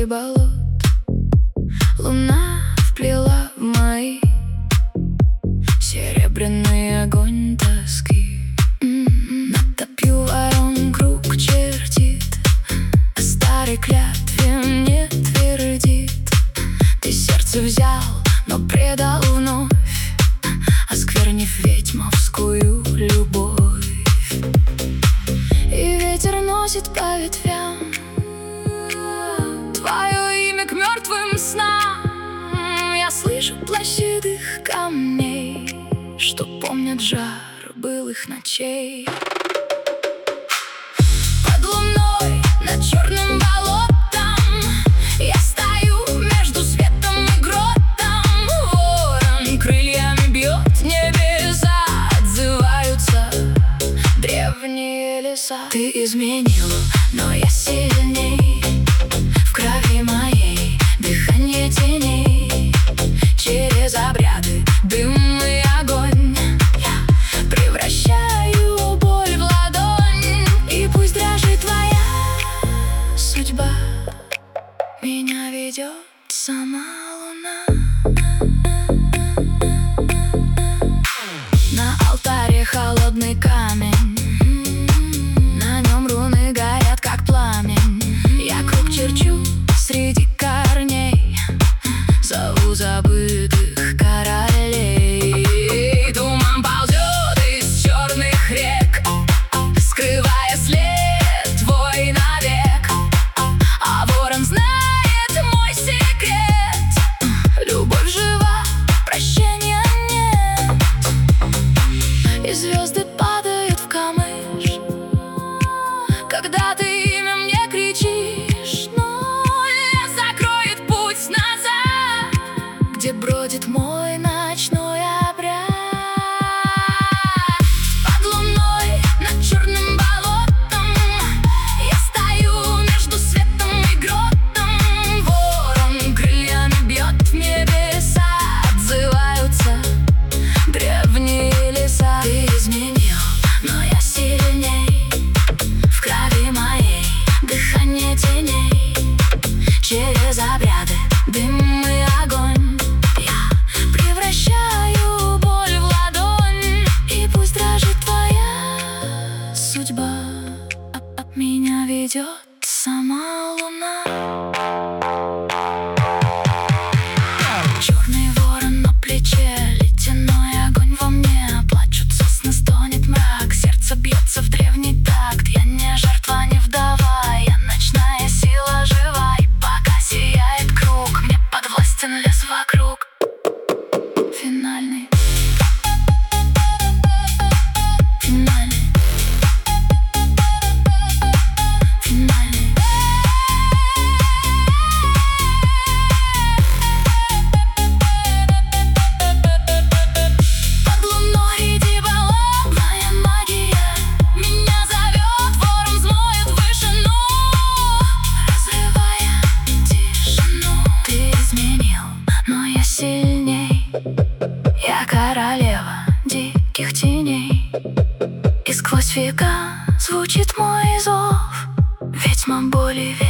среди болот. Луна вплела в мои серебряный огонь тоски. Натопью ворон, круг чертит, а старой клятве мне твердит: ты сердце взял, но предал вновь, осквернив ведьмовскую любовь. И ветер носит по ветвям твое имя к мертвым снам. Я слышу плач седых камней, что помнят жар былых ночей. Под луной над черным болотом я стою между светом и гротом. Ворон крыльями бьет, небеса отзываются древние леса. Ты изменил, но я сильней, в крови моей дыхание теней. Через обряды, дым и огонь я превращаю боль в ладонь. И пусть дрожит твоя судьба, меня ведет сама луна. На алтаре холодный камень, на нем руны горят, как пламень. Я круг черчу среди корней, зову забытых королей. Туман ползет из черных рек, скрывая след твой навек. А ворон знает мой секрет: любовь жива, прощения нет. И звезды падают в камыш, когда ты имя мне кричишь. Но лес закроет путь назад, где бродит мой ночной обряд. Под луной над черным болотом я стою между светом и гротом. Ворон крыльями бьет, в небеса отзываются древние леса. Ты изменил, но я сильней, в крови моей дыхание теней. Через обряды, дым и огонь я превращаю боль в ладонь. И пусть дрожит твоя судьба, меня ведет сама луна. Черный ворон на плече, ледяной огонь во мне. Плачут сосны, стонет мрак, сердце бьется в древний такт. Я не жертва, не вдова, я ночная сила жива. И пока сияет круг, мне подвластен лес вокруг. Финальный, финальный, финальный. Под луной иди болот, моя магия меня зовет. Ворон взмоет в вышину, разрывая тишину. Ты изменил, но я сильней, я королева диких теней. И сквозь века звучит мой зов, ведьма боли.